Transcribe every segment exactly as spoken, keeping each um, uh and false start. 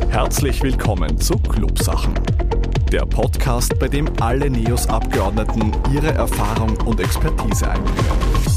Herzlich willkommen zu Clubsachen, der Podcast, bei dem alle NEOS-Abgeordneten ihre Erfahrung und Expertise einbringen.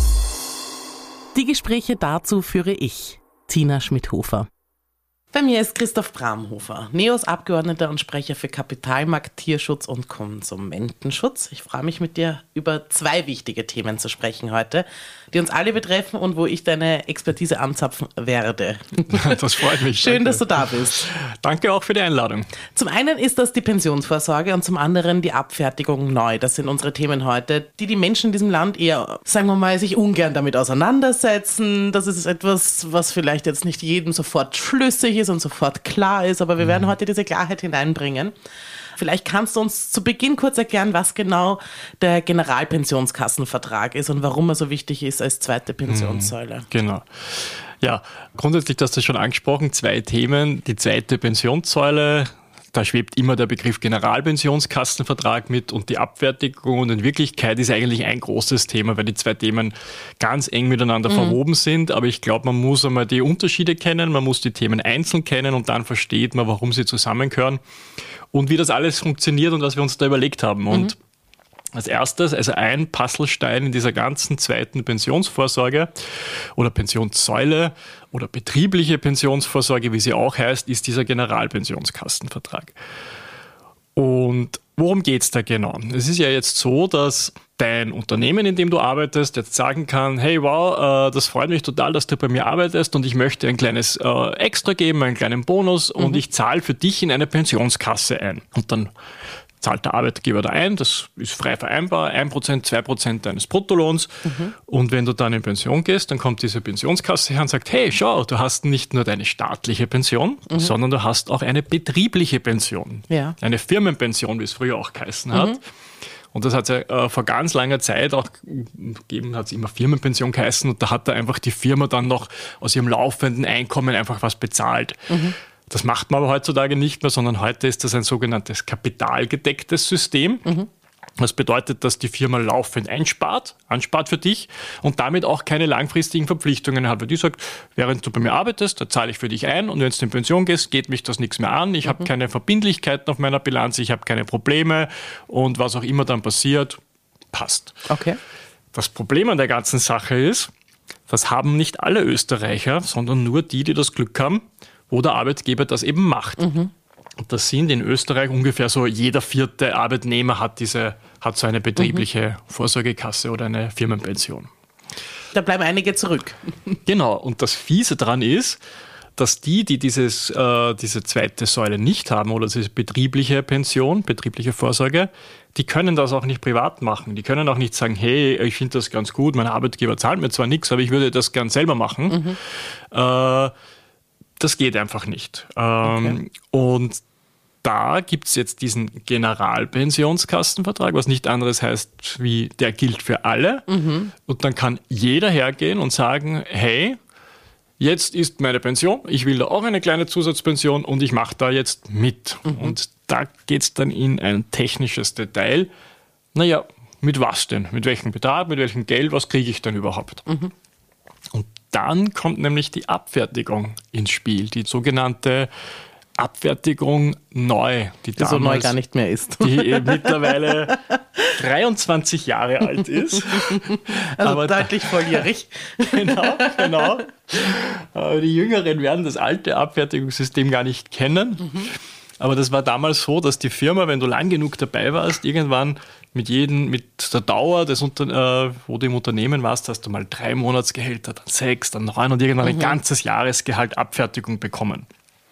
Die Gespräche dazu führe ich, Tina Schmidhofer. Bei mir ist Christoph Bramhofer, NEOS-Abgeordneter und Sprecher für Kapitalmarkt, Tierschutz und Konsumentenschutz. Ich freue mich, mit dir über zwei wichtige Themen zu sprechen heute, die uns alle betreffen und wo ich deine Expertise anzapfen werde. Das freut mich. Schön, danke. dass du da bist. Danke auch für die Einladung. Zum einen ist das die Pensionsvorsorge und zum anderen die Abfertigung neu. Das sind unsere Themen heute, die die Menschen in diesem Land eher, sagen wir mal, sich ungern damit auseinandersetzen. Das ist etwas, was vielleicht jetzt nicht jedem sofort schlüssig ist und sofort klar ist, aber wir werden heute diese Klarheit hineinbringen. Vielleicht kannst du uns zu Beginn kurz erklären, was genau der Generalpensionskassenvertrag ist und warum er so wichtig ist als zweite Pensionssäule. Genau. Ja, grundsätzlich hast du schon angesprochen, zwei Themen. Die zweite Pensionssäule, da schwebt immer der Begriff Generalpensionskassenvertrag mit und die Abfertigung. Und in Wirklichkeit ist eigentlich ein großes Thema, weil die zwei Themen ganz eng miteinander mhm. verwoben sind. Aber ich glaube, man muss einmal die Unterschiede kennen, man muss die Themen einzeln kennen und dann versteht man, warum sie zusammengehören und wie das alles funktioniert und was wir uns da überlegt haben. Und mhm. als erstes, also ein Puzzlestein in dieser ganzen zweiten Pensionsvorsorge oder Pensionssäule oder betriebliche Pensionsvorsorge, wie sie auch heißt, ist dieser Generalpensionskassenvertrag. Und worum geht es da genau? Es ist ja jetzt so, dass dein Unternehmen, in dem du arbeitest, jetzt sagen kann, hey, wow, äh, das freut mich total, dass du bei mir arbeitest und ich möchte ein kleines äh, Extra geben, einen kleinen Bonus mhm. und ich zahle für dich in eine Pensionskasse ein. Und dann zahlt der Arbeitgeber da ein, das ist frei vereinbar, ein Prozent, zwei Prozent deines Bruttolohns. Mhm. Und wenn du dann in Pension gehst, dann kommt diese Pensionskasse her und sagt, hey, schau, du hast nicht nur deine staatliche Pension, mhm. sondern du hast auch eine betriebliche Pension. Ja. Eine Firmenpension, wie es früher auch geheißen hat. Mhm. Und das hat es ja äh, vor ganz langer Zeit auch gegeben, hat es immer Firmenpension geheißen. Und da hat da einfach die Firma dann noch aus ihrem laufenden Einkommen einfach was bezahlt. Mhm. Das macht man aber heutzutage nicht mehr, sondern heute ist das ein sogenanntes kapitalgedecktes System. Mhm. Das bedeutet, dass die Firma laufend einspart, anspart für dich und damit auch keine langfristigen Verpflichtungen hat. Weil die sagt, während du bei mir arbeitest, da zahle ich für dich ein und wenn du in Pension gehst, geht mich das nichts mehr an. Ich mhm. habe keine Verbindlichkeiten auf meiner Bilanz, ich habe keine Probleme und was auch immer dann passiert, passt. Okay. Das Problem an der ganzen Sache ist, das haben nicht alle Österreicher, sondern nur die, die das Glück haben, wo der Arbeitgeber das eben macht. Mhm. Und das sind in Österreich ungefähr so, jeder vierte Arbeitnehmer hat diese, hat so eine betriebliche mhm. Vorsorgekasse oder eine Firmenpension. Da bleiben einige zurück. Genau, und das Fiese daran ist, dass die, die dieses, äh, diese zweite Säule nicht haben oder diese betriebliche Pension, betriebliche Vorsorge, die können das auch nicht privat machen. Die können auch nicht sagen, hey, ich finde das ganz gut, mein Arbeitgeber zahlt mir zwar nichts, aber ich würde das gern selber machen. Mhm. Äh, Das geht einfach nicht. Okay. Und da gibt es jetzt diesen Generalpensionskassenvertrag, was nicht anderes heißt, wie der gilt für alle. Mhm. Und dann kann jeder hergehen und sagen, hey, jetzt ist meine Pension, ich will da auch eine kleine Zusatzpension und ich mache da jetzt mit. Mhm. Und da geht es dann in ein technisches Detail. Naja, mit was denn? Mit welchem Betrag, mit welchem Geld, was kriege ich denn überhaupt? Mhm. Und dann kommt nämlich die Abfertigung ins Spiel, die sogenannte Abfertigung neu. Die, die so neu gar nicht mehr ist. Die mittlerweile dreiundzwanzig Jahre alt ist. Also aber deutlich volljährig. Genau, genau. Aber die Jüngeren werden das alte Abfertigungssystem gar nicht kennen. Mhm. Aber das war damals so, dass die Firma, wenn du lang genug dabei warst, irgendwann mit jedem, mit der Dauer, des, äh, wo du im Unternehmen warst, hast du mal drei Monatsgehälter, dann sechs, dann neun und irgendwann mhm. ein ganzes Jahresgehalt Abfertigung bekommen.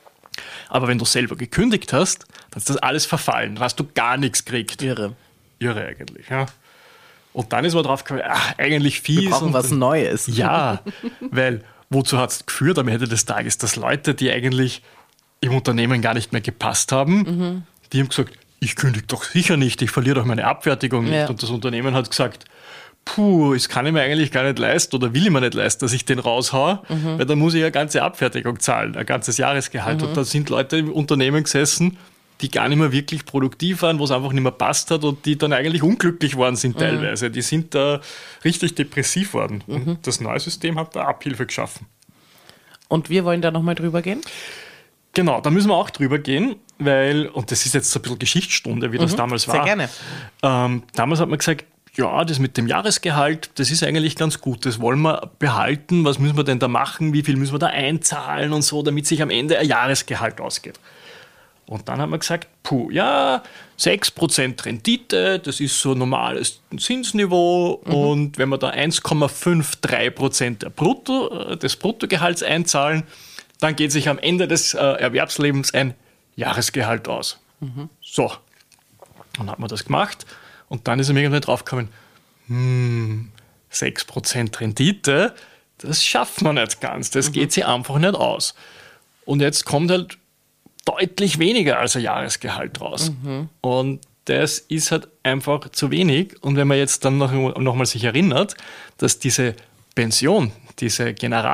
Aber wenn du selber gekündigt hast, dann ist das alles verfallen. Dann hast du gar nichts gekriegt. Irre. Irre eigentlich, ja. Und dann ist man drauf gekommen, ach, eigentlich fies. Wir brauchen und was Neues. Ja, weil wozu hat es geführt am Ende des Tages, dass Leute, die eigentlich im Unternehmen gar nicht mehr gepasst haben, mhm. die haben gesagt, ich kündige doch sicher nicht, ich verliere doch meine Abfertigung nicht. Ja. Und das Unternehmen hat gesagt, puh, das kann ich mir eigentlich gar nicht leisten oder will ich mir nicht leisten, dass ich den raushaue, mhm. weil dann muss ich eine ganze Abfertigung zahlen, ein ganzes Jahresgehalt. Mhm. Und da sind Leute im Unternehmen gesessen, die gar nicht mehr wirklich produktiv waren, wo es einfach nicht mehr passt hat und die dann eigentlich unglücklich worden sind mhm. teilweise. Die sind da richtig depressiv worden. Mhm. Und das neue System hat da Abhilfe geschaffen. Und wir wollen da nochmal drüber gehen? Genau, da müssen wir auch drüber gehen, weil, und das ist jetzt so ein bisschen Geschichtsstunde, wie das mhm, damals war. Sehr gerne. Ähm, damals hat man gesagt, ja, das mit dem Jahresgehalt, das ist eigentlich ganz gut, das wollen wir behalten, was müssen wir denn da machen, wie viel müssen wir da einzahlen und so, damit sich am Ende ein Jahresgehalt ausgeht. Und dann haben wir gesagt, puh, ja, sechs Prozent Rendite, das ist so ein normales Zinsniveau mhm. und wenn wir da eins Komma fünfunddreißig Prozent der Brutto, des Bruttogehalts einzahlen, dann geht sich am Ende des äh, Erwerbslebens ein Jahresgehalt aus. Mhm. So, dann hat man das gemacht und dann ist er mir irgendwann draufgekommen, hm, sechs Prozent Rendite, das schafft man nicht ganz, das mhm. geht sich einfach nicht aus. Und jetzt kommt halt deutlich weniger als ein Jahresgehalt raus. Mhm. Und das ist halt einfach zu wenig. Und wenn man jetzt dann noch, noch mal sich erinnert, dass diese Pension, diese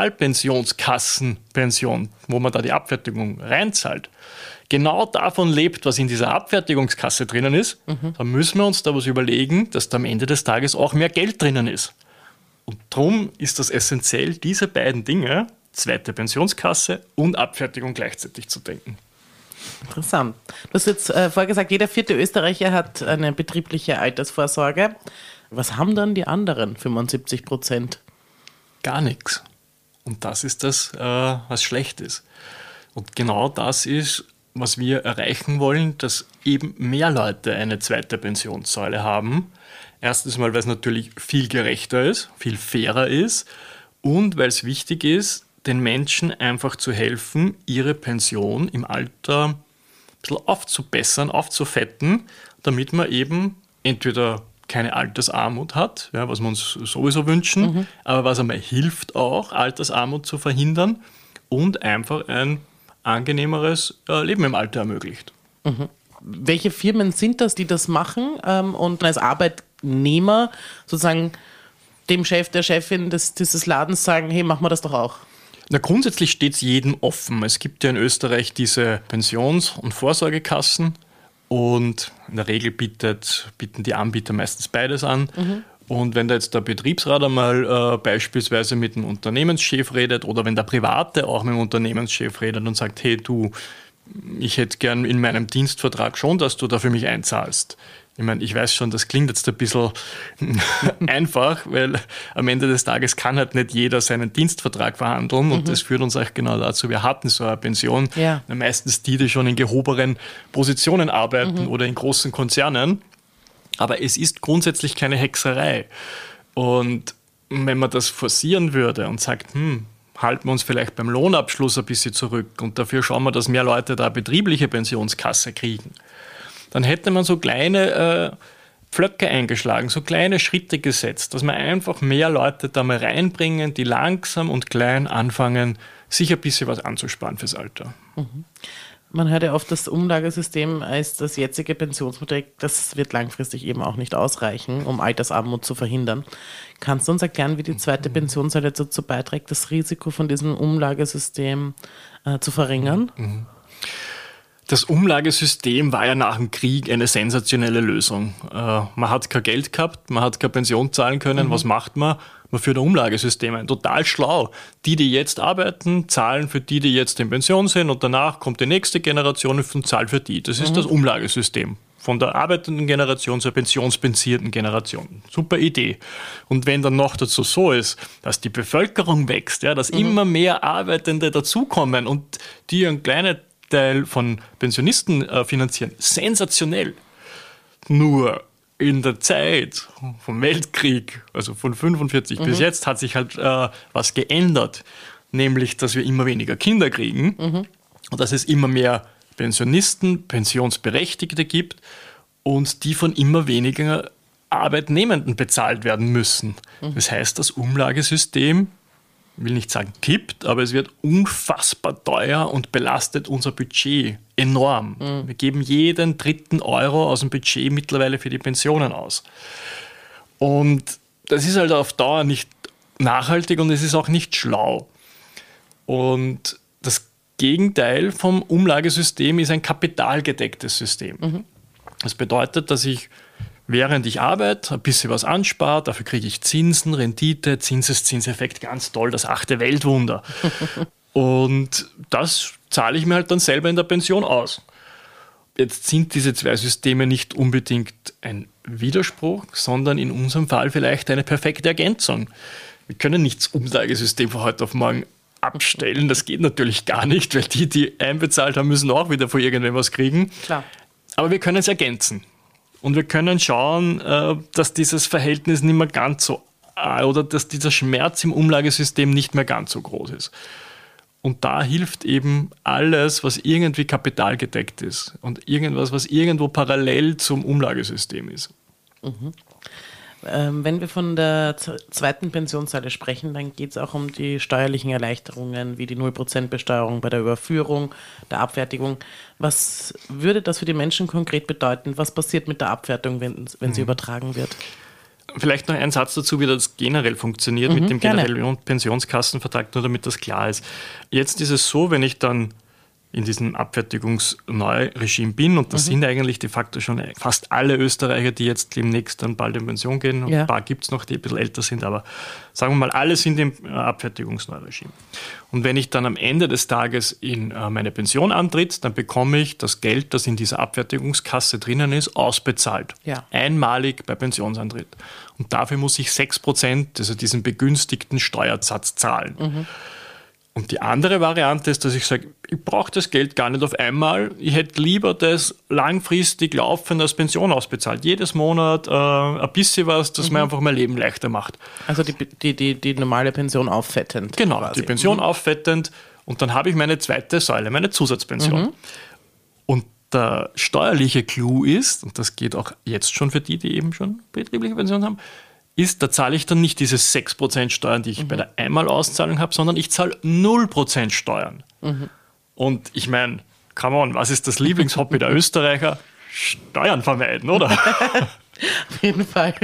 Generalpensionskassenpension, wo man da die Abfertigung reinzahlt, genau davon lebt, was in dieser Abfertigungskasse drinnen ist, mhm. dann müssen wir uns da was überlegen, dass da am Ende des Tages auch mehr Geld drinnen ist. Und darum ist das essentiell, diese beiden Dinge, zweite Pensionskasse und Abfertigung gleichzeitig zu denken. Interessant. Du hast jetzt äh, vorher gesagt, jeder vierte Österreicher hat eine betriebliche Altersvorsorge. Was haben dann die anderen fünfundsiebzig Prozent? Gar nichts. Und das ist das, äh, was schlecht ist. Und genau das ist, was wir erreichen wollen, dass eben mehr Leute eine zweite Pensionssäule haben. Erstens mal, weil es natürlich viel gerechter ist, viel fairer ist und weil es wichtig ist, den Menschen einfach zu helfen, ihre Pension im Alter ein bisschen aufzubessern, aufzufetten, damit man eben entweder keine Altersarmut hat, ja, was wir uns sowieso wünschen, mhm. aber was einmal hilft auch, Altersarmut zu verhindern und einfach ein angenehmeres äh, Leben im Alter ermöglicht. Mhm. Welche Firmen sind das, die das machen ähm, und als Arbeitnehmer sozusagen dem Chef, der Chefin des, dieses Ladens sagen, hey, machen wir das doch auch? Na, grundsätzlich steht es jedem offen. Es gibt ja in Österreich diese Pensions- und Vorsorgekassen und in der Regel bietet, bieten die Anbieter meistens beides an. Mhm. Und wenn da jetzt der Betriebsrat einmal äh, beispielsweise mit dem Unternehmenschef redet oder wenn der Private auch mit dem Unternehmenschef redet und sagt, hey du, ich hätte gern in meinem Dienstvertrag schon, dass du da für mich einzahlst. Ich meine, ich weiß schon, das klingt jetzt ein bisschen einfach, weil am Ende des Tages kann halt nicht jeder seinen Dienstvertrag verhandeln und mhm. das führt uns auch genau dazu, wir hatten so eine Pension, ja. meistens die, die schon in gehobenen Positionen arbeiten mhm. oder in großen Konzernen, aber es ist grundsätzlich keine Hexerei. Und wenn man das forcieren würde und sagt, hm, halten wir uns vielleicht beim Lohnabschluss ein bisschen zurück und dafür schauen wir, dass mehr Leute da eine betriebliche Pensionskasse kriegen, dann hätte man so kleine äh, Pflöcke eingeschlagen, so kleine Schritte gesetzt, dass man einfach mehr Leute da mal reinbringen, die langsam und klein anfangen, sich ein bisschen was anzusparen fürs Alter. Mhm. Man hört ja oft, das Umlagesystem als das jetzige Pensionsmodell, das wird langfristig eben auch nicht ausreichen, um Altersarmut zu verhindern. Kannst du uns erklären, wie die zweite Pensionssäule dazu beiträgt, das Risiko von diesem Umlagesystem äh, zu verringern? Mhm. Das Umlagesystem war ja nach dem Krieg eine sensationelle Lösung. Äh, man hat kein Geld gehabt, man hat keine Pension zahlen können. Mhm. Was macht man? Man führt ein Umlagesystem ein. Total schlau. Die, die jetzt arbeiten, zahlen für die, die jetzt in Pension sind und danach kommt die nächste Generation und zahlt für die. Das ist mhm. das Umlagesystem. Von der arbeitenden Generation zur pensionsbezierten Generation. Super Idee. Und wenn dann noch dazu so ist, dass die Bevölkerung wächst, ja, dass mhm. immer mehr Arbeitende dazukommen und die einen kleinen Teil von Pensionisten äh, finanzieren. Sensationell. Nur in der Zeit vom Weltkrieg, also von fünfundvierzig mhm. bis jetzt, hat sich halt äh, was geändert. Nämlich, dass wir immer weniger Kinder kriegen mhm. und dass es immer mehr Pensionisten, Pensionsberechtigte gibt und die von immer weniger Arbeitnehmenden bezahlt werden müssen. Mhm. Das heißt, das Umlagesystem, ich will nicht sagen kippt, aber es wird unfassbar teuer und belastet unser Budget enorm. Mhm. Wir geben jeden dritten Euro aus dem Budget mittlerweile für die Pensionen aus. Und das ist halt auf Dauer nicht nachhaltig und es ist auch nicht schlau. Und das Gegenteil vom Umlagesystem ist ein kapitalgedecktes System. Mhm. Das bedeutet, dass ich während ich arbeite, ein bisschen was anspare, dafür kriege ich Zinsen, Rendite, Zinseszinseffekt, ganz toll, das achte Weltwunder. Und das zahle ich mir halt dann selber in der Pension aus. Jetzt sind diese zwei Systeme nicht unbedingt ein Widerspruch, sondern in unserem Fall vielleicht eine perfekte Ergänzung. Wir können nicht das Umlagesystem von heute auf morgen abstellen. Das geht natürlich gar nicht, weil die, die einbezahlt haben, müssen auch wieder von irgendwem was kriegen. Klar. Aber wir können es ergänzen. Und wir können schauen, dass dieses Verhältnis nicht mehr ganz so, oder dass dieser Schmerz im Umlagesystem nicht mehr ganz so groß ist. Und da hilft eben alles, was irgendwie kapitalgedeckt ist und irgendwas, was irgendwo parallel zum Umlagesystem ist. Mhm. Ähm, wenn wir von der z- zweiten Pensionssäule sprechen, dann geht es auch um die steuerlichen Erleichterungen, wie die null Prozent Besteuerung bei der Überführung, der Abfertigung. Was würde das für die Menschen konkret bedeuten? Was passiert mit der Abwertung, wenn, wenn sie mhm. übertragen wird? Vielleicht noch ein Satz dazu, wie das generell funktioniert mhm, mit dem generellen Pensionskassenvertrag, nur damit das klar ist. Jetzt ist es so, wenn ich dann in diesem Abfertigungsneuregime bin, und das mhm. sind eigentlich de facto schon fast alle Österreicher, die jetzt demnächst dann bald in Pension gehen. Ja. Ein paar gibt es noch, die ein bisschen älter sind, aber sagen wir mal, alle sind im Abfertigungsneuregime. Und wenn ich dann am Ende des Tages in meine Pension antritt, dann bekomme ich das Geld, das in dieser Abfertigungskasse drinnen ist, ausbezahlt. Ja. Einmalig bei Pensionsantritt. Und dafür muss ich sechs Prozent, also diesen begünstigten Steuersatz zahlen. Mhm. Und die andere Variante ist, dass ich sage, ich brauche das Geld gar nicht auf einmal. Ich hätte lieber das langfristig laufend als Pension ausbezahlt. Jedes Monat äh, ein bisschen was, das mhm. mir einfach mein Leben leichter macht. Also die, die, die, die normale Pension auffettend. Genau, quasi. die Pension mhm. auffettend. Und dann habe ich meine zweite Säule, meine Zusatzpension. Mhm. Und der steuerliche Clou ist, und das geht auch jetzt schon für die, die eben schon betriebliche Pension haben, ist, da zahle ich dann nicht diese sechs Prozent Steuern, die ich mhm. bei der Einmalauszahlung habe, sondern ich zahle null Prozent Steuern. Mhm. Und ich meine, come on, was ist das Lieblingshobby der Österreicher? Steuern vermeiden, oder? Auf jeden Fall.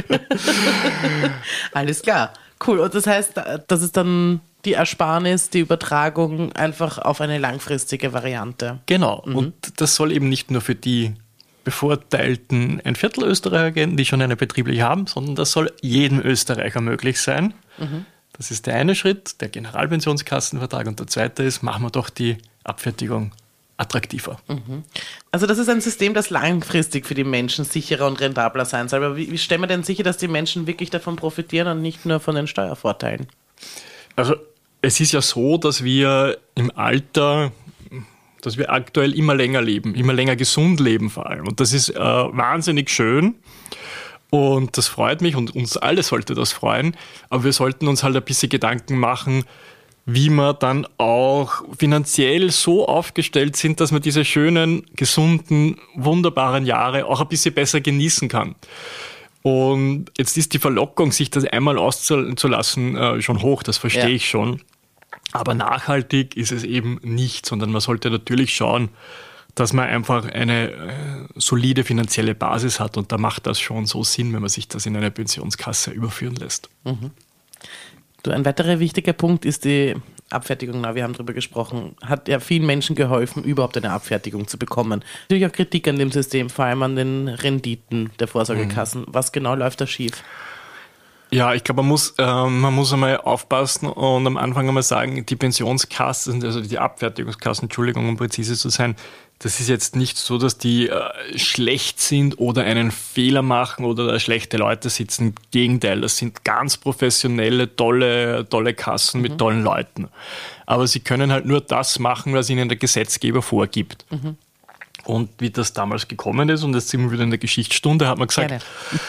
Alles klar. Cool. Und das heißt, das ist dann die Ersparnis, die Übertragung einfach auf eine langfristige Variante. Genau. Mhm. Und das soll eben nicht nur für die bevorteilten ein Viertel Österreicher gehen, die schon eine betriebliche haben, sondern das soll jedem Österreicher möglich sein. Mhm. Das ist der eine Schritt, der Generalpensionskassenvertrag. Und der zweite ist, machen wir doch die Abfertigung attraktiver. Mhm. Also das ist ein System, das langfristig für die Menschen sicherer und rentabler sein soll. Aber wie, wie stellen wir denn sicher, dass die Menschen wirklich davon profitieren und nicht nur von den Steuervorteilen? Also es ist ja so, dass wir im Alter... dass wir aktuell immer länger leben, immer länger gesund leben vor allem. Und das ist äh, wahnsinnig schön und das freut mich und uns alle sollte das freuen. Aber wir sollten uns halt ein bisschen Gedanken machen, wie wir dann auch finanziell so aufgestellt sind, dass man diese schönen, gesunden, wunderbaren Jahre auch ein bisschen besser genießen kann. Und jetzt ist die Verlockung, sich das einmal auszahlen zu lassen, äh, schon hoch, das verstehe ja. ich schon. Aber nachhaltig ist es eben nicht, sondern man sollte natürlich schauen, dass man einfach eine äh, solide finanzielle Basis hat. Und da macht das schon so Sinn, wenn man sich das in eine Pensionskasse überführen lässt. Mhm. Du, ein weiterer wichtiger Punkt ist die Abfertigung. Na, wir haben darüber gesprochen. Hat ja vielen Menschen geholfen, überhaupt eine Abfertigung zu bekommen. Natürlich auch Kritik an dem System, vor allem an den Renditen der Vorsorgekassen. Mhm. Was genau läuft da schief? Ja, ich glaube, man muss, äh, man muss einmal aufpassen und am Anfang einmal sagen, die Pensionskassen, also die Abfertigungskassen, Entschuldigung, um präzise zu sein, das ist jetzt nicht so, dass die äh, schlecht sind oder einen Fehler machen oder da schlechte Leute sitzen. Im Gegenteil, das sind ganz professionelle, tolle, tolle Kassen mhm. mit tollen Leuten. Aber sie können halt nur das machen, was ihnen der Gesetzgeber vorgibt. Mhm. Und wie das damals gekommen ist, und jetzt sind wir wieder in der Geschichtsstunde, hat man gesagt,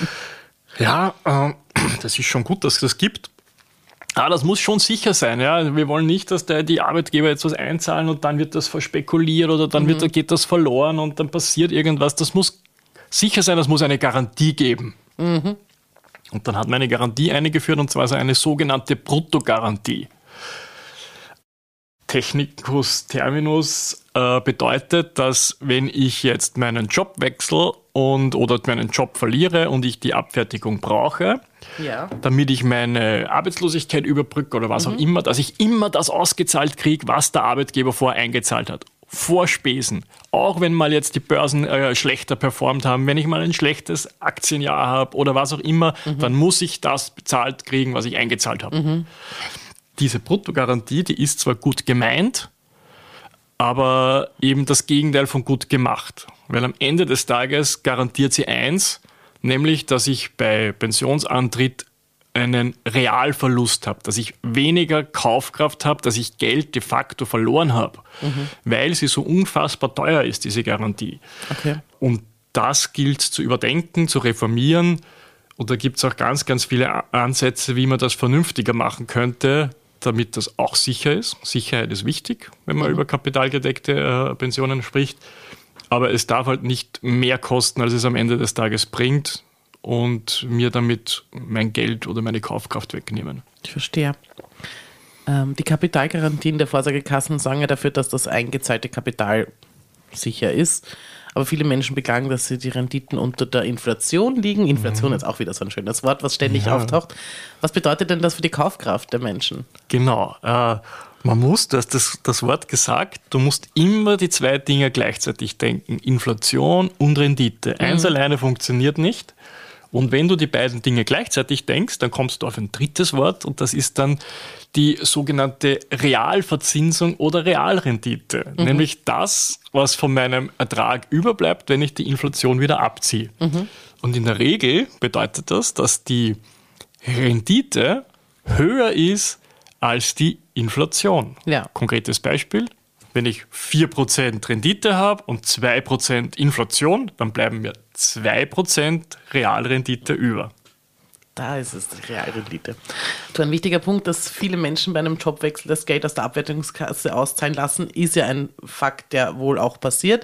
ja, äh, das ist schon gut, dass es das gibt. Aber das muss schon sicher sein. Ja? Wir wollen nicht, dass der, die Arbeitgeber jetzt was einzahlen und dann wird das verspekuliert oder dann mhm. wird, geht das verloren und dann passiert irgendwas. Das muss sicher sein, das muss eine Garantie geben. Mhm. Und dann hat man eine Garantie eingeführt, und zwar so eine sogenannte Bruttogarantie. Technicus terminus äh, bedeutet, dass wenn ich jetzt meinen Job wechsle und, oder meinen Job verliere und ich die Abfertigung brauche, ja. damit ich meine Arbeitslosigkeit überbrücke oder was mhm. auch immer, dass ich immer das ausgezahlt kriege, was der Arbeitgeber vorher eingezahlt hat. Vor Spesen. Auch wenn mal jetzt die Börsen äh, schlechter performt haben, wenn ich mal ein schlechtes Aktienjahr habe oder was auch immer, mhm. dann muss ich das bezahlt kriegen, was ich eingezahlt habe. Mhm. diese Bruttogarantie, die ist zwar gut gemeint, aber eben das Gegenteil von gut gemacht. Weil am Ende des Tages garantiert sie eins, nämlich, dass ich bei Pensionsantritt einen Realverlust habe, dass ich weniger Kaufkraft habe, dass ich Geld de facto verloren habe, mhm. weil sie so unfassbar teuer ist, diese Garantie. Okay. Und das gilt zu überdenken, zu reformieren. Und da gibt es auch ganz, ganz viele Ansätze, wie man das vernünftiger machen könnte, damit das auch sicher ist. Sicherheit ist wichtig, wenn man mhm. über kapitalgedeckte äh, Pensionen spricht. Aber es darf halt nicht mehr kosten, als es am Ende des Tages bringt und mir damit mein Geld oder meine Kaufkraft wegnehmen. Ich verstehe. Ähm, die Kapitalgarantien der Vorsorgekassen sorgen ja dafür, dass das eingezahlte Kapital sicher ist. Aber viele Menschen beklagen, dass sie die Renditen unter der Inflation liegen. Inflation mhm. ist auch wieder so ein schönes Wort, was ständig ja. auftaucht. Was bedeutet denn das für die Kaufkraft der Menschen? Genau. Äh, man muss, du hast das, das Wort gesagt, du musst immer die zwei Dinge gleichzeitig denken. Inflation und Rendite. Mhm. Eins alleine funktioniert nicht. Und wenn du die beiden Dinge gleichzeitig denkst, dann kommst du auf ein drittes Wort und das ist dann die sogenannte Realverzinsung oder Realrendite. Mhm. Nämlich das, was von meinem Ertrag überbleibt, wenn ich die Inflation wieder abziehe. Mhm. Und in der Regel bedeutet das, dass die Rendite höher ist als die Inflation. Ja. Konkretes Beispiel. Wenn ich vier Prozent Rendite habe und zwei Prozent Inflation, dann bleiben mir zwei Prozent Realrendite über. Da ist es, die Realrendite. So ein wichtiger Punkt, dass viele Menschen bei einem Jobwechsel das Geld aus der Abwertungskasse auszahlen lassen, ist ja ein Fakt, der wohl auch passiert.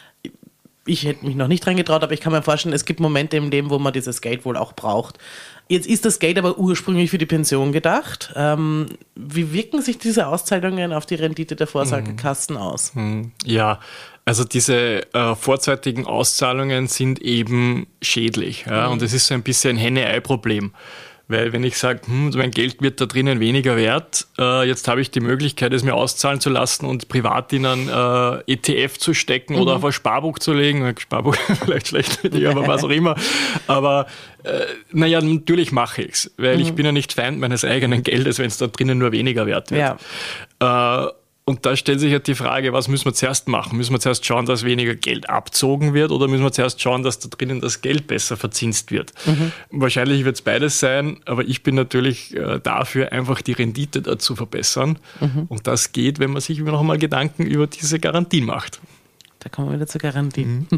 Ich hätte mich noch nicht dran getraut, aber ich kann mir vorstellen, es gibt Momente im Leben, wo man dieses Geld wohl auch braucht. Jetzt ist das Geld aber ursprünglich für die Pension gedacht. Ähm, wie wirken sich diese Auszahlungen auf die Rendite der Vorsorgekassen mhm. aus? Ja, also diese äh, vorzeitigen Auszahlungen sind eben schädlich. Ja? Mhm. Und es ist so ein bisschen ein Henne-Ei-Problem. Weil wenn ich sage, hm, mein Geld wird da drinnen weniger wert, äh, jetzt habe ich die Möglichkeit, es mir auszahlen zu lassen und privat in ein äh, E T F zu stecken mhm. oder auf ein Sparbuch zu legen. Sparbuch vielleicht schlecht für die, aber was auch immer. Aber äh, naja, natürlich mache ich es, weil mhm. ich bin ja nicht Feind meines eigenen Geldes, wenn es da drinnen nur weniger wert wird. Ja. Äh, Und da stellt sich halt die Frage, was müssen wir zuerst machen? Müssen wir zuerst schauen, dass weniger Geld abzogen wird oder müssen wir zuerst schauen, dass da drinnen das Geld besser verzinst wird? Mhm. Wahrscheinlich wird es beides sein, aber ich bin natürlich äh, dafür, einfach die Rendite da zu verbessern. Mhm. Und das geht, wenn man sich noch mal Gedanken über diese Garantien macht. Da kommen wir wieder zur Garantie. Mhm.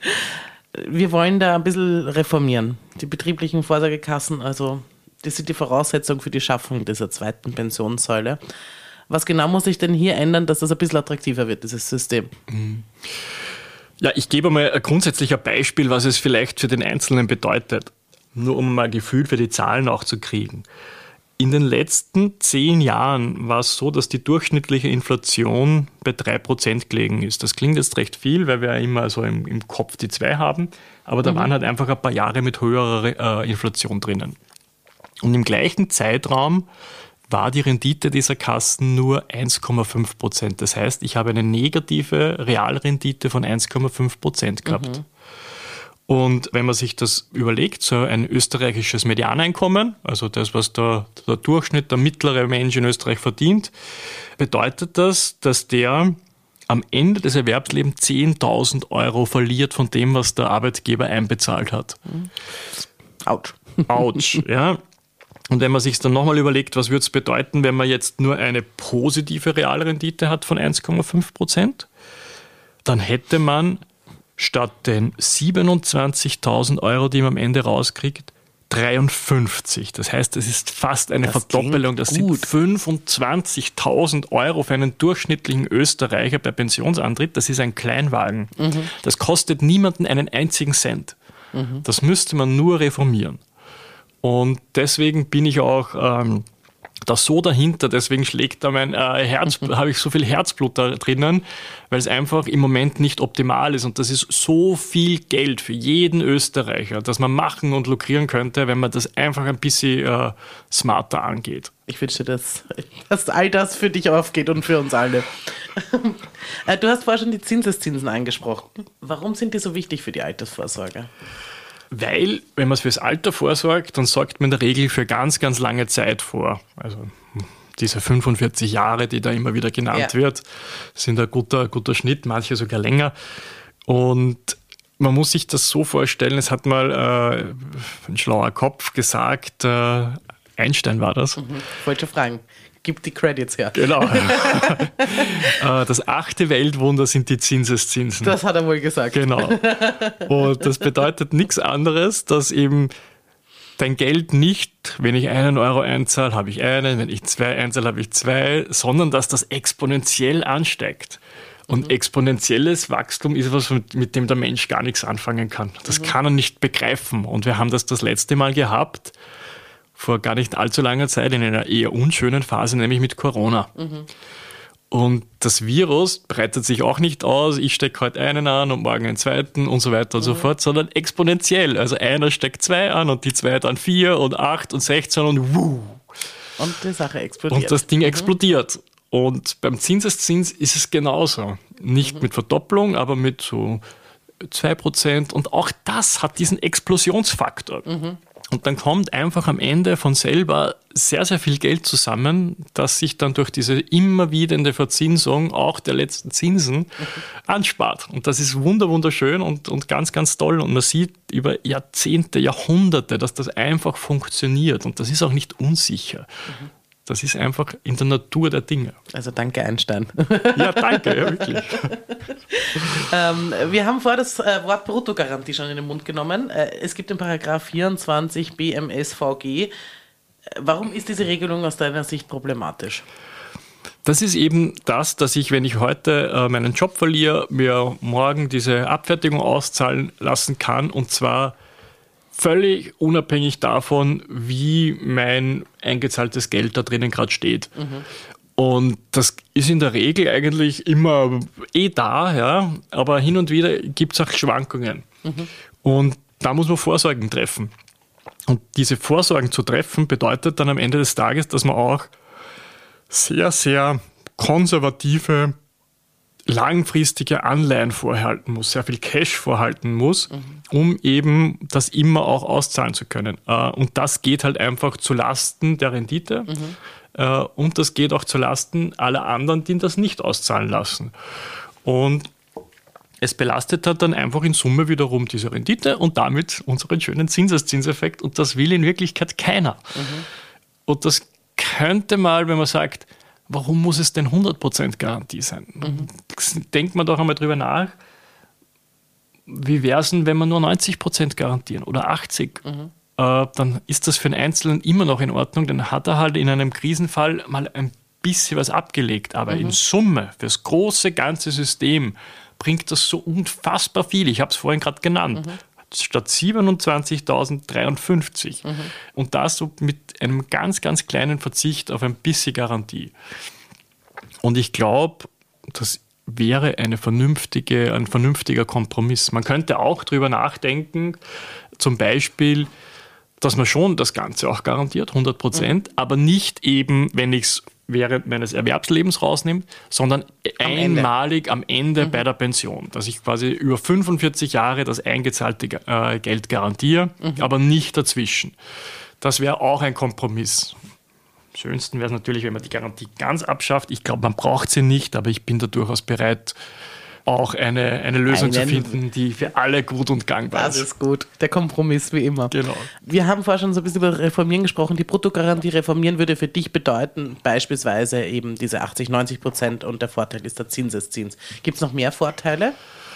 Wir wollen da ein bisschen reformieren. Die betrieblichen Vorsorgekassen, also das sind die Voraussetzung für die Schaffung dieser zweiten Pensionssäule. Was genau muss sich denn hier ändern, dass das ein bisschen attraktiver wird, dieses System? Ja, ich gebe mal ein grundsätzliches Beispiel, was es vielleicht für den Einzelnen bedeutet. Nur um mal ein Gefühl für die Zahlen auch zu kriegen. In den letzten zehn Jahren war es so, dass die durchschnittliche Inflation bei drei Prozent gelegen ist. Das klingt jetzt recht viel, weil wir ja immer so im, im Kopf die zwei haben. Aber da mhm. waren halt einfach ein paar Jahre mit höherer äh, Inflation drinnen. Und im gleichen Zeitraum war die Rendite dieser Kassen nur eins Komma fünf Prozent. Das heißt, ich habe eine negative Realrendite von eins Komma fünf Prozent gehabt. Mhm. Und wenn man sich das überlegt, so ein österreichisches Medianeinkommen, also das, was der, der Durchschnitt, der mittlere Mensch in Österreich verdient, bedeutet das, dass der am Ende des Erwerbslebens zehntausend Euro verliert von dem, was der Arbeitgeber einbezahlt hat. Autsch. Autsch, ja. Und wenn man sich dann nochmal überlegt, was würde es bedeuten, wenn man jetzt nur eine positive Realrendite hat von eins Komma fünf Prozent, dann hätte man statt den siebenundzwanzigtausend Euro, die man am Ende rauskriegt, dreiundfünfzig. Das heißt, es ist fast eine das Verdoppelung. Das gut. sind fünfundzwanzigtausend Euro für einen durchschnittlichen Österreicher bei Pensionsantritt. Das ist ein Kleinwagen. Mhm. Das kostet niemanden einen einzigen Cent. Mhm. Das müsste man nur reformieren. Und deswegen bin ich auch ähm, da so dahinter, deswegen schlägt da mein äh, Herz, mhm. habe ich so viel Herzblut da drinnen, weil es einfach im Moment nicht optimal ist. Und das ist so viel Geld für jeden Österreicher, das man machen und lukrieren könnte, wenn man das einfach ein bisschen äh, smarter angeht. Ich wünsche dir, dass, dass all das für dich aufgeht und für uns alle. Du hast vorher schon die Zinseszinsen angesprochen. Warum sind die so wichtig für die Altersvorsorge? Weil, wenn man es fürs Alter vorsorgt, dann sorgt man in der Regel für ganz, ganz lange Zeit vor. Also diese fünfundvierzig Jahre, die da immer wieder genannt ja. wird, sind ein guter, guter Schnitt, manche sogar länger. Und man muss sich das so vorstellen, es hat mal äh, ein schlauer Kopf gesagt, äh, Einstein war das. Mhm. Wollte fragen, gib die Credits her. Genau. Das achte Weltwunder sind die Zinseszinsen. Das hat er wohl gesagt. Genau. Und das bedeutet nichts anderes, dass eben dein Geld nicht, wenn ich einen Euro einzahle, habe ich einen, wenn ich zwei einzahle, habe ich zwei, sondern dass das exponentiell ansteigt. Und mhm. exponentielles Wachstum ist etwas, mit dem der Mensch gar nichts anfangen kann. Das mhm. kann er nicht begreifen. Und wir haben das das letzte Mal gehabt, vor gar nicht allzu langer Zeit, in einer eher unschönen Phase, nämlich mit Corona. Mhm. Und das Virus breitet sich auch nicht aus, ich stecke heute einen an und morgen einen zweiten und so weiter und mhm. so fort, sondern exponentiell. Also einer steckt zwei an und die zwei dann vier und acht und sechzehn und wuh. Und die Sache explodiert. Und das Ding mhm. explodiert. Und beim Zinseszins ist es genauso. Nicht mhm. mit Verdopplung, aber mit so zwei Prozent. Und auch das hat diesen Explosionsfaktor. Mhm. Und dann kommt einfach am Ende von selber sehr, sehr viel Geld zusammen, das sich dann durch diese immer wiedende Verzinsung auch der letzten Zinsen okay. anspart. Und das ist wunder, wunderschön und, und ganz, ganz toll. Und man sieht über Jahrzehnte, Jahrhunderte, dass das einfach funktioniert. Und das ist auch nicht unsicher. Mhm. Das ist einfach in der Natur der Dinge. Also danke, Einstein. Ja, danke, ja, wirklich. ähm, wir haben vorher das äh, Wort Bruttogarantie schon in den Mund genommen. Äh, es gibt den Paragraph vierundzwanzig B M S V G. Warum ist diese Regelung aus deiner Sicht problematisch? Das ist eben das, dass ich, wenn ich heute äh, meinen Job verliere, mir morgen diese Abfertigung auszahlen lassen kann, und zwar völlig unabhängig davon, wie mein eingezahltes Geld da drinnen gerade steht. Mhm. Und das ist in der Regel eigentlich immer eh da, ja, aber hin und wieder gibt es auch Schwankungen. Mhm. Und da muss man Vorsorgen treffen. Und diese Vorsorgen zu treffen bedeutet dann am Ende des Tages, dass man auch sehr, sehr konservative, langfristige Anleihen vorhalten muss, sehr viel Cash vorhalten muss, mhm. um eben das immer auch auszahlen zu können. Und das geht halt einfach zu Lasten der Rendite mhm. und das geht auch zu Lasten aller anderen, die das nicht auszahlen lassen. Und es belastet halt dann einfach in Summe wiederum diese Rendite und damit unseren schönen Zinseszinseffekt, und das will in Wirklichkeit keiner. Mhm. Und das könnte mal, wenn man sagt, warum muss es denn hundert Prozent Garantie sein? Mhm. Denkt man doch einmal drüber nach, wie wäre es denn, wenn wir nur neunzig Prozent garantieren oder achtzig Prozent? Mhm. Äh, dann ist das für den Einzelnen immer noch in Ordnung, dann hat er halt in einem Krisenfall mal ein bisschen was abgelegt. Aber mhm. in Summe, fürs große ganze System, bringt das so unfassbar viel. Ich habe es vorhin gerade genannt. Mhm. Statt siebenundzwanzigtausenddreiundfünfzig. Mhm. Und das so mit einem ganz, ganz kleinen Verzicht auf ein bisschen Garantie. Und ich glaube, das wäre eine vernünftige, ein vernünftiger Kompromiss. Man könnte auch darüber nachdenken, zum Beispiel, dass man schon das Ganze auch garantiert, hundert Prozent, mhm. aber nicht eben, wenn ich es während meines Erwerbslebens rausnimmt, sondern am einmalig Ende. am Ende mhm. bei der Pension. Dass ich quasi über fünfundvierzig Jahre das eingezahlte äh, Geld garantiere, mhm. aber nicht dazwischen. Das wäre auch ein Kompromiss. Am schönsten wäre es natürlich, wenn man die Garantie ganz abschafft. Ich glaube, man braucht sie nicht, aber ich bin da durchaus bereit, auch eine, eine Lösung Einen, zu finden, die für alle gut und gangbar ist. Das ist gut. Der Kompromiss wie immer. Genau. Wir haben vorher schon so ein bisschen über Reformieren gesprochen. Die Bruttogarantie reformieren würde für dich bedeuten, beispielsweise eben diese achtzig, neunzig Prozent, und der Vorteil ist der Zinseszins. Gibt es noch mehr Vorteile?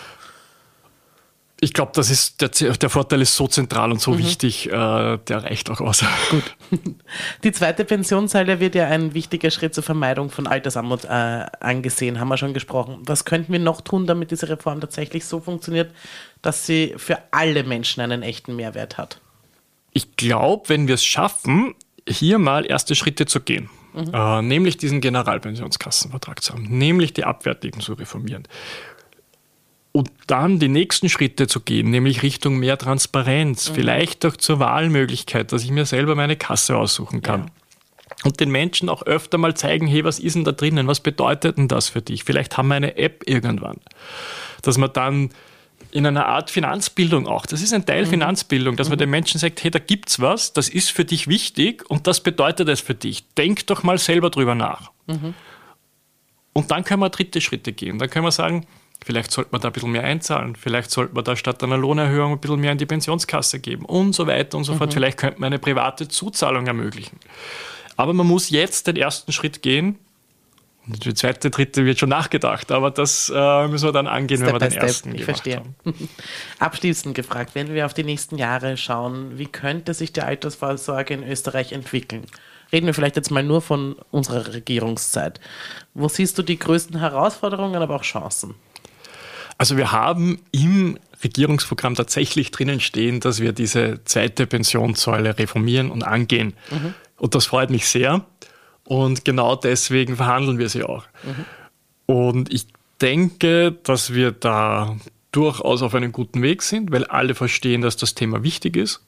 Ich glaube, das ist der, der Vorteil ist so zentral und so mhm. wichtig, äh, der reicht auch aus. Gut. Die zweite Pensionssäule wird ja ein wichtiger Schritt zur Vermeidung von Altersarmut äh, angesehen, haben wir schon gesprochen. Was könnten wir noch tun, damit diese Reform tatsächlich so funktioniert, dass sie für alle Menschen einen echten Mehrwert hat? Ich glaube, wenn wir es schaffen, hier mal erste Schritte zu gehen, mhm. äh, nämlich diesen Generalpensionskassenvertrag zu haben, nämlich die Abfertigung zu reformieren, und dann die nächsten Schritte zu gehen, nämlich Richtung mehr Transparenz, mhm. vielleicht auch zur Wahlmöglichkeit, dass ich mir selber meine Kasse aussuchen kann. Ja. Und den Menschen auch öfter mal zeigen, hey, was ist denn da drinnen, was bedeutet denn das für dich? Vielleicht haben wir eine App irgendwann, dass man dann in einer Art Finanzbildung auch. Das ist ein Teil mhm. Finanzbildung, dass man den Menschen sagt, hey, da gibt's was, das ist für dich wichtig und das bedeutet es für dich. Denk doch mal selber drüber nach. Mhm. Und dann können wir dritte Schritte gehen. Dann können wir sagen, vielleicht sollte man da ein bisschen mehr einzahlen, vielleicht sollte man da statt einer Lohnerhöhung ein bisschen mehr in die Pensionskasse geben und so weiter und so mhm. fort. Vielleicht könnte man eine private Zuzahlung ermöglichen. Aber man muss jetzt den ersten Schritt gehen. Und die zweite, dritte wird schon nachgedacht, aber das äh, müssen wir dann angehen, Step wenn wir den Step. ersten ich gemacht verstehe. haben. Abschließend gefragt, wenn wir auf die nächsten Jahre schauen, wie könnte sich die Altersvorsorge in Österreich entwickeln? Reden wir vielleicht jetzt mal nur von unserer Regierungszeit. Wo siehst du die größten Herausforderungen, aber auch Chancen? Also wir haben im Regierungsprogramm tatsächlich drinnen stehen, dass wir diese zweite Pensionssäule reformieren und angehen. Mhm. Und das freut mich sehr. Und genau deswegen verhandeln wir sie auch. Mhm. Und ich denke, dass wir da durchaus auf einem guten Weg sind, weil alle verstehen, dass das Thema wichtig ist.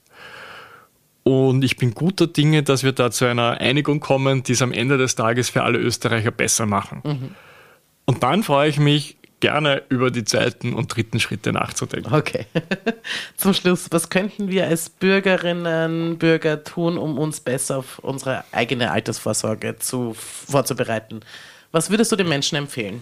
Und ich bin guter Dinge, dass wir da zu einer Einigung kommen, die es am Ende des Tages für alle Österreicher besser machen. Mhm. Und dann freue ich mich, gerne über die zweiten und dritten Schritte nachzudenken. Okay. Zum Schluss, was könnten wir als Bürgerinnen, Bürger tun, um uns besser auf unsere eigene Altersvorsorge zu, vorzubereiten? Was würdest du den Menschen empfehlen?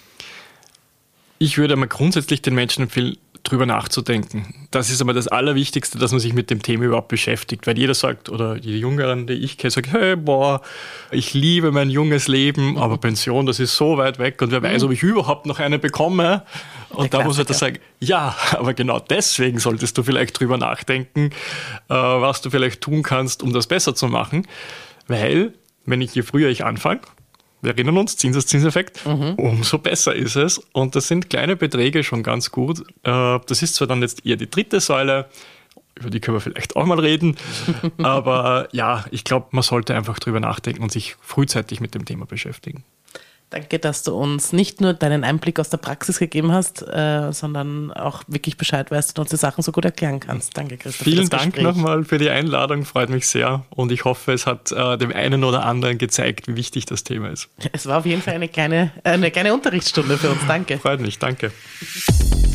Ich würde mal grundsätzlich den Menschen empfehlen, drüber nachzudenken. Das ist aber das Allerwichtigste, dass man sich mit dem Thema überhaupt beschäftigt, weil jeder sagt, oder die Jüngeren, die ich kenne, sagen, hey, boah, ich liebe mein junges Leben, aber Pension, das ist so weit weg und wer weiß, ob ich überhaupt noch eine bekomme. Und da muss man das sagen, ja, aber genau deswegen solltest du vielleicht drüber nachdenken, was du vielleicht tun kannst, um das besser zu machen, weil, wenn ich je früher ich anfange, wir erinnern uns, Zinseszinseffekt, mhm. umso besser ist es. Und das sind kleine Beträge schon ganz gut. Das ist zwar dann jetzt eher die dritte Säule, über die können wir vielleicht auch mal reden. Aber ja, ich glaube, man sollte einfach drüber nachdenken und sich frühzeitig mit dem Thema beschäftigen. Danke, dass du uns nicht nur deinen Einblick aus der Praxis gegeben hast, äh, sondern auch wirklich Bescheid weißt und uns die Sachen so gut erklären kannst. Danke, Christoph. Vielen Dank nochmal für die Einladung, freut mich sehr und ich hoffe, es hat äh, dem einen oder anderen gezeigt, wie wichtig das Thema ist. Es war auf jeden Fall eine kleine, eine kleine Unterrichtsstunde für uns. Danke. Freut mich, danke.